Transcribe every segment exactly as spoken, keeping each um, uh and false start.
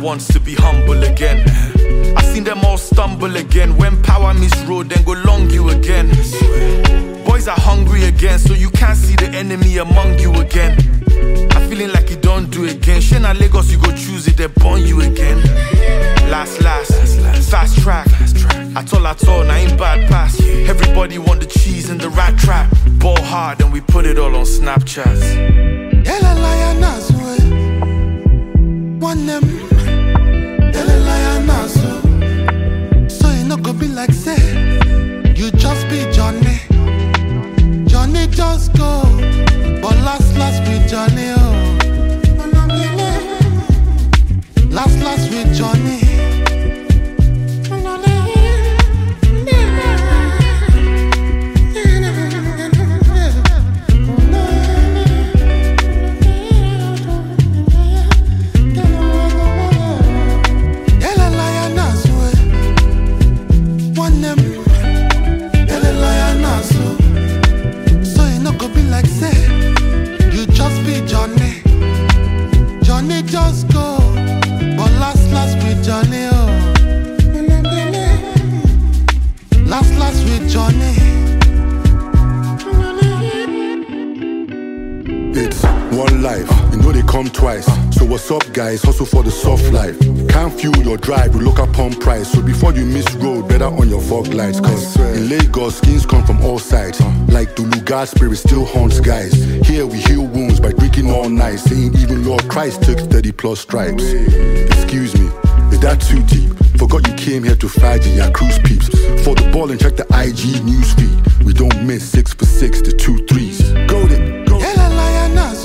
wants to be humble again. I've seen them all stumble again. When power meets road, then go long you again. Boys are hungry again, so you can't see the enemy among you again. I'm feeling like you don't do again. Shena Lagos, you go choose it, they burn you again. Last, last, fast track. At all, at all, now ain't bad pass. Everybody want the cheese and the rat trap. Ball hard and we put it all on Snapchat. Yellow lioness, one them. Yellow lioness, so you not go be like say you just be Johnny. Johnny just go, but last last with Johnny. Oh, last last with Johnny. Just go, but last last with Johnny. Oh, last last with Johnny. It's one life, you know they come twice. So what's up, guys? Hustle for the soft life. Can't fuel your drive, you look up on price. So before you miss road, better on your fog lights. Cause in Lagos, skins come from all sides. Like Dulu, God's spirit still haunts guys. Here we heal wounds by drinking all night, saying even Lord Christ took thirty plus stripes. Excuse me, is that too deep? Forgot you came here to fight ya cruise peeps. For the ball and check the I G news feed. We don't miss six for six to two threes. Go then, go. Yellow lioness,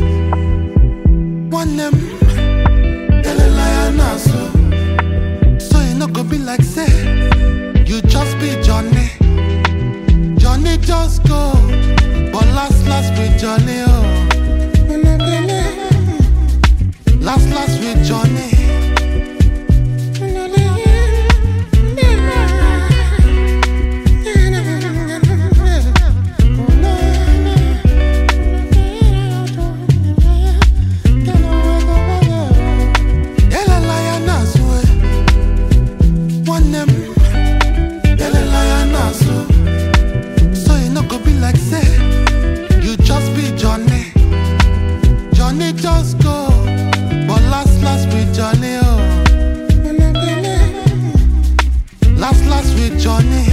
one them. Yellow lioness, so you not go be like say you just be Johnny. Johnny just go, but last last with Johnny. Oh, last last with Johnny. Just go, but last last with Johnny. Oh, last last with Johnny.